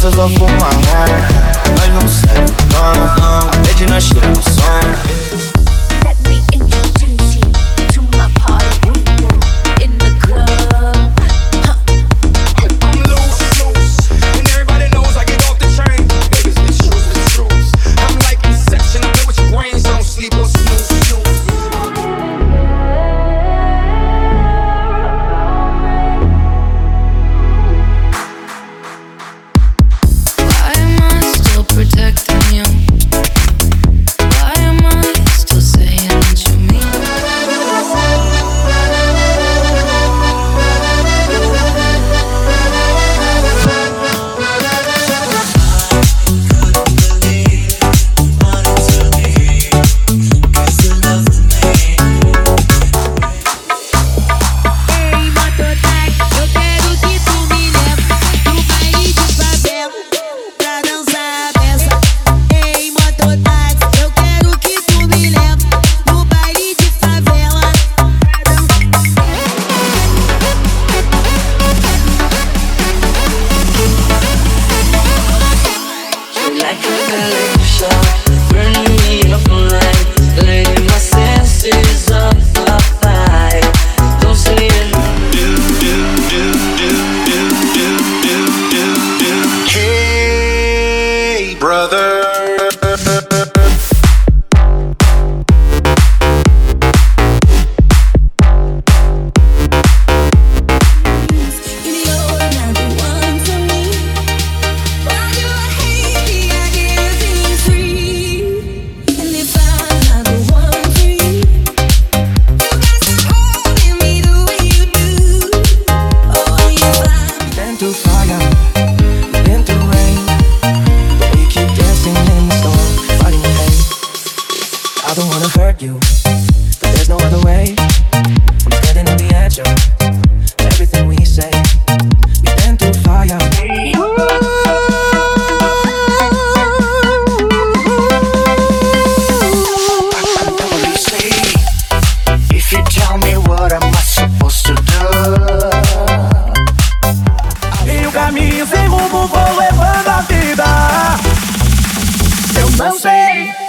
eu só fumo maconha. Nós não sai do pano, a rede nós tira no som. Let me introduce you to my party in the club. I'm loose, and everybody knows I get off the train. Baby, it's true. I'm like Inception, I play with your brains, don't sleep or snooze. Why am I still protecting you? Why am I still saying that you mean? Ei, mototáxi, eu quero que tu me leve pro baile de favela pra dançar a beça. Ei, mototáxi, eu quero que tu me leve pro baile de favela pra dançar. Like a ballet shot, burning me up like letting my senses up high. Don't say it. Hey, brother. You're not the one for me. Why do I hate me? I give you free. And if I'm not the one for you, you got to hold me the way you do. Oh, if I'm Been through fire, been through rain, but we keep dancing in the storm, fighting the pain. I don't wanna hurt you, but there's no other way. I'm standing on the edge of everything we say. We've been through fire. What do you say? If you tell me what am I supposed to do? E o caminho sem rumo vou levando a vida. Eu não sei